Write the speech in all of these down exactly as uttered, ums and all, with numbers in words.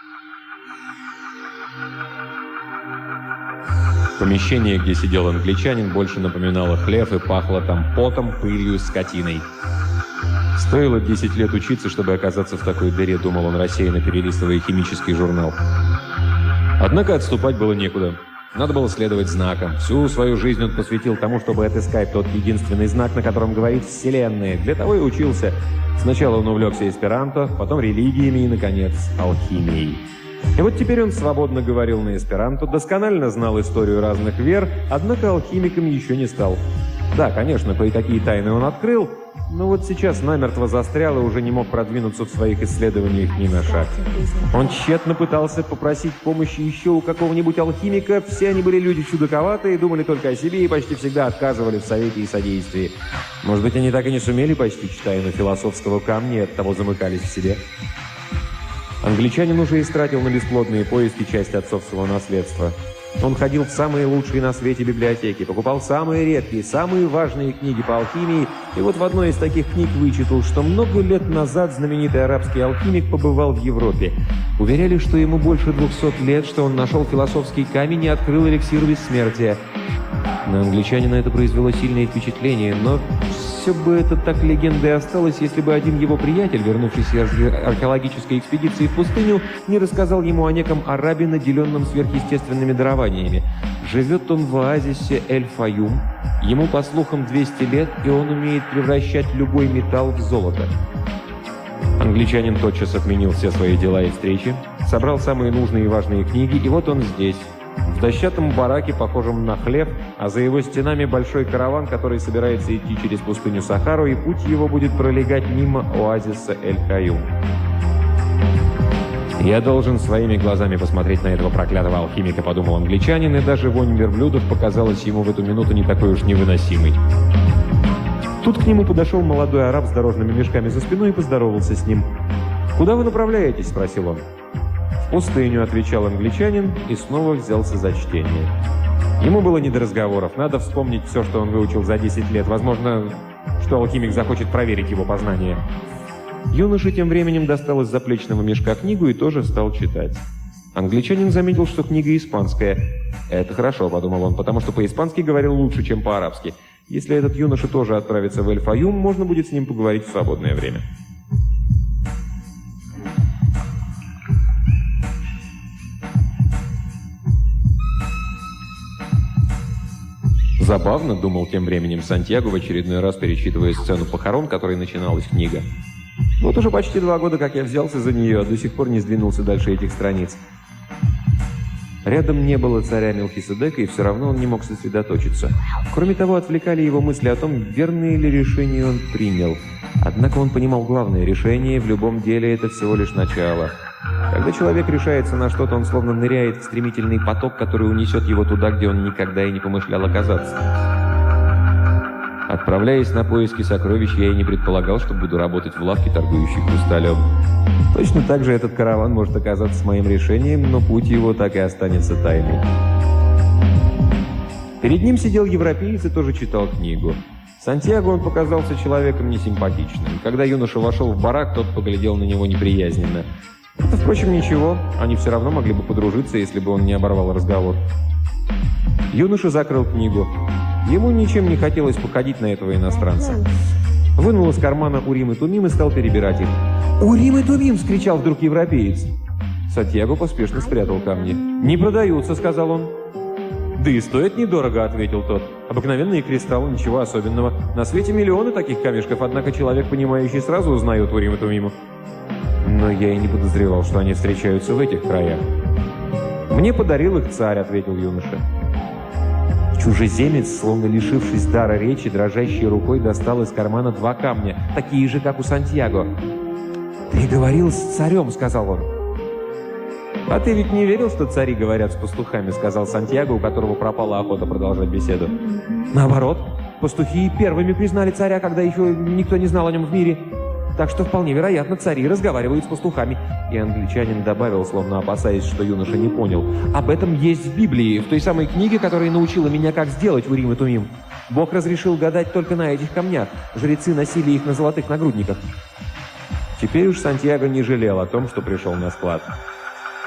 Помещение, где сидел англичанин, больше напоминало хлев и пахло там потом, пылью, скотиной. Стоило десять лет учиться, чтобы оказаться в такой дыре, думал он, рассеянно перелистывая химический журнал. Однако отступать было некуда. Надо было следовать знакам. Всю свою жизнь он посвятил тому, чтобы отыскать тот единственный знак, на котором говорит Вселенная. Для того и учился. Сначала он увлекся эсперанто, потом религиями и, наконец, алхимией. И вот теперь он свободно говорил на эсперанто, досконально знал историю разных вер, однако алхимиком еще не стал. Да, конечно, кое-какие тайны он открыл, но вот сейчас намертво застрял и уже не мог продвинуться в своих исследованиях ни на шаг. Он тщетно пытался попросить помощи еще у какого-нибудь алхимика, все они были люди чудаковатые, думали только о себе и почти всегда отказывали в совете и содействии. Может быть, они так и не сумели постичь тайну философского камня и оттого замыкались в себе? Англичанин уже истратил на бесплодные поиски часть отцовского наследства. Он ходил в самые лучшие на свете библиотеки, покупал самые редкие, самые важные книги по алхимии, и вот в одной из таких книг вычитал, что много лет назад знаменитый арабский алхимик побывал в Европе. Уверяли, что ему больше двухсот лет, что он нашел философский камень и открыл эликсир бессмертия. На англичанина это произвело сильное впечатление, но все бы это так легендой осталось, если бы один его приятель, вернувшийся из археологической экспедиции в пустыню, не рассказал ему о неком арабе, наделенном сверхъестественными дарованиями. Живет он в оазисе Эль-Фаюм, ему, по слухам, двести лет, и он умеет превращать любой металл в золото. Англичанин тотчас отменил все свои дела и встречи, собрал самые нужные и важные книги, и вот он здесь, в дощатом бараке, похожем на хлев, а за его стенами большой караван, который собирается идти через пустыню Сахару, и путь его будет пролегать мимо оазиса Эль-Каюм. «Я должен своими глазами посмотреть на этого проклятого алхимика», — подумал англичанин, и даже вонь верблюдов показалась ему в эту минуту не такой уж невыносимой. Тут к нему подошел молодой араб с дорожными мешками за спиной и поздоровался с ним. «Куда вы направляетесь?» — спросил он. «В пустыню», — отвечал англичанин и снова взялся за чтение. Ему было не до разговоров, надо вспомнить все, что он выучил за десять лет. Возможно, что алхимик захочет проверить его познания. Юноша тем временем достал из заплечного мешка книгу и тоже стал читать. Англичанин заметил, что книга испанская. «Это хорошо», — подумал он, потому что по-испански говорил лучше, чем по-арабски. Если этот юноша тоже отправится в Эль-Фаюм, можно будет с ним поговорить в свободное время. Забавно, думал тем временем Сантьяго, в очередной раз перечитывая сцену похорон, которой начиналась книга. Вот уже почти два года, как я взялся за нее, а до сих пор не сдвинулся дальше этих страниц. Рядом не было царя Мелхиседека, и все равно он не мог сосредоточиться. Кроме того, отвлекали его мысли о том, верное ли решение он принял. Однако он понимал главное: решение в любом деле – это всего лишь начало. Когда человек решается на что-то, он словно ныряет в стремительный поток, который унесет его туда, где он никогда и не помышлял оказаться. Отправляясь на поиски сокровищ, я и не предполагал, что буду работать в лавке, торгующей хрусталем. Точно так же этот караван может оказаться моим решением, но путь его так и останется тайной. Перед ним сидел европеец и тоже читал книгу. Сантьяго он показался человеком несимпатичным. Когда юноша вошел в барак, тот поглядел на него неприязненно. Это, впрочем, ничего, они все равно могли бы подружиться, если бы он не оборвал разговор. Юноша закрыл книгу. Ему ничем не хотелось походить на этого иностранца. Вынул из кармана Урим и Тумим и стал перебирать их. «Урим и Тумим!» — вскричал вдруг европеец. Сантьяго поспешно спрятал камни. «Не продаются», — сказал он. «Да и стоят недорого», — ответил тот. «Обыкновенные кристаллы, ничего особенного. На свете миллионы таких камешков, однако человек, понимающий, сразу узнает Урим и Тумим». «Но я и не подозревал, что они встречаются в этих краях». «Мне подарил их царь», — ответил юноша. Чужеземец, словно лишившись дара речи, дрожащей рукой достал из кармана два камня, такие же, как у Сантьяго. «Ты говорил с царем», — сказал он. «А ты ведь не верил, что цари говорят с пастухами», — сказал Сантьяго, у которого пропала охота продолжать беседу. «Наоборот, пастухи и первыми признали царя, когда еще никто не знал о нем в мире. Так что вполне вероятно, цари разговаривают с пастухами». И англичанин добавил, словно опасаясь, что юноша не понял: «Об этом есть в Библии, в той самой книге, которая научила меня, как сделать Урим и Тумим. Бог разрешил гадать только на этих камнях. Жрецы носили их на золотых нагрудниках». Теперь уж Сантьяго не жалел о том, что пришел на склад.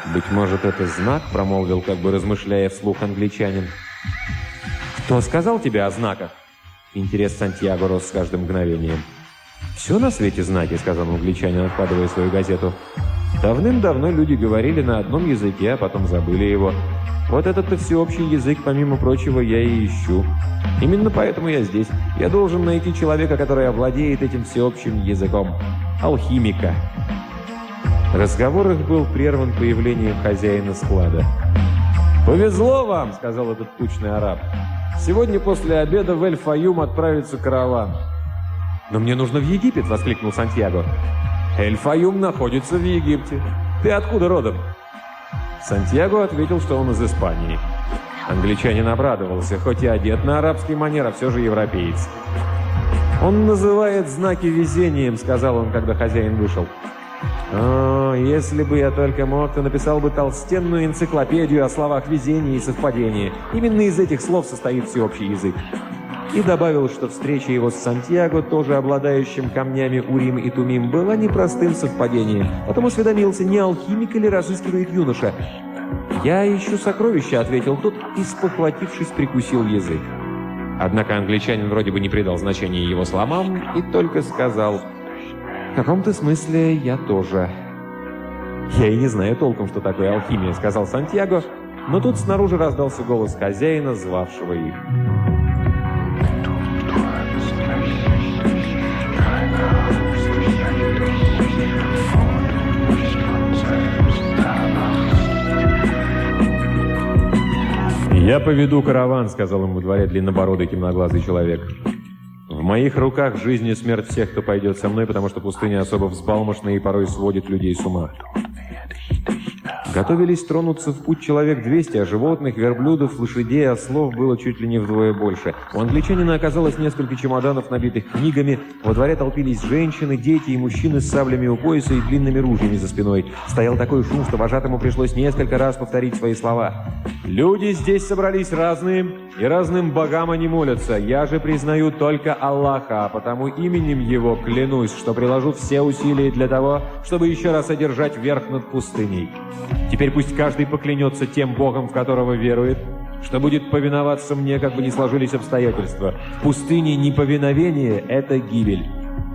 «Быть может, это знак?» – промолвил, как бы размышляя вслух англичанин. «Кто сказал тебе о знаках?» Интерес Сантьяго рос с каждым мгновением. «Все на свете знаки», – сказал англичанин, откладывая свою газету. «Давным-давно люди говорили на одном языке, а потом забыли его. Вот этот-то всеобщий язык, помимо прочего, я и ищу. Именно поэтому я здесь. Я должен найти человека, который овладеет этим всеобщим языком. Алхимика». Разговор их был прерван появлением хозяина склада. «Повезло вам», — сказал этот тучный араб. «Сегодня после обеда в Эль-Фаюм отправится караван». «Но мне нужно в Египет», — воскликнул Сантьяго. «Эль-Фаюм находится в Египте. Ты откуда родом?» Сантьяго ответил, что он из Испании. Англичанин обрадовался, хоть и одет на арабский манер, а все же европеец. «Он называет знаки везением», — сказал он, когда хозяин вышел. «О, если бы я только мог, то написал бы толстенную энциклопедию о словах везения и совпадения. Именно из этих слов состоит всеобщий язык». И добавил, что встреча его с Сантьяго, тоже обладающим камнями Урим и Тумим, была непростым совпадением. Потом осведомился, не алхимик или разыскивает юноша. «Я ищу сокровища», — ответил тот, и, спохватившись, прикусил язык. Однако англичанин вроде бы не придал значения его словам и только сказал: «В каком-то смысле я тоже». «Я и не знаю толком, что такое алхимия», — сказал Сантьяго, но тут снаружи раздался голос хозяина, звавшего их. «Я поведу караван», — сказал ему во дворе длиннобородый темноглазый человек. «В моих руках жизнь и смерть всех, кто пойдет со мной, потому что пустыня особо взбалмошная и порой сводит людей с ума». Готовились тронуться в путь человек двести, а животных, верблюдов, лошадей, ослов было чуть ли не вдвое больше. У англичанина оказалось несколько чемоданов, набитых книгами. Во дворе толпились женщины, дети и мужчины с саблями у пояса и длинными ружьями за спиной. Стоял такой шум, что вожатому пришлось несколько раз повторить свои слова. «Люди здесь собрались разные, и разным богам они молятся. Я же признаю только Аллаха, а потому именем Его клянусь, что приложу все усилия для того, чтобы еще раз одержать верх над пустыней. Теперь пусть каждый поклянется тем Богом, в которого верует, что будет повиноваться мне, как бы ни сложились обстоятельства. В пустыне неповиновение — это гибель».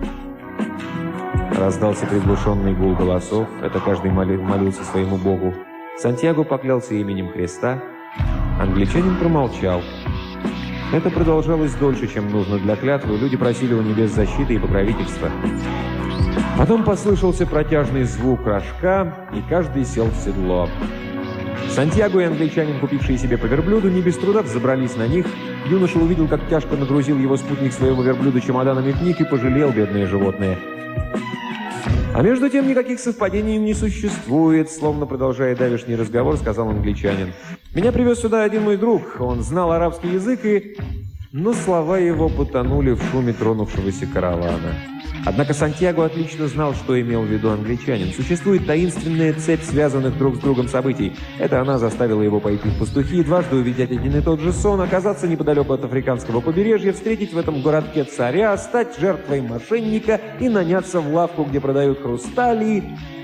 Раздался приглушенный гул голосов. Это каждый молил, молился своему Богу. Сантьяго поклялся именем Христа. Англичанин промолчал. Это продолжалось дольше, чем нужно для клятвы. Люди просили у небес защиты и покровительства. Потом послышался протяжный звук рожка, и каждый сел в седло. Сантьяго и англичанин, купившие себе по верблюду, не без труда взобрались на них. Юноша увидел, как тяжко нагрузил его спутник своего верблюда чемоданами книг и пожалел бедное животное. «А между тем никаких совпадений не существует», словно продолжая давешний разговор, сказал англичанин. «Меня привез сюда один мой друг. Он знал арабский язык и...» Но слова его потонули в шуме тронувшегося каравана. Однако Сантьяго отлично знал, что имел в виду англичанин. Существует таинственная цепь связанных друг с другом событий. Это она заставила его пойти в пастухи, дважды увидеть один и тот же сон, оказаться неподалеку от африканского побережья, встретить в этом городке царя, стать жертвой мошенника и наняться в лавку, где продают хрустали.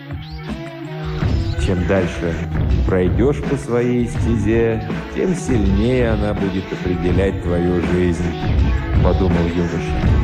Чем дальше пройдешь по своей стезе, тем сильнее она будет определять твою жизнь, подумал юноша.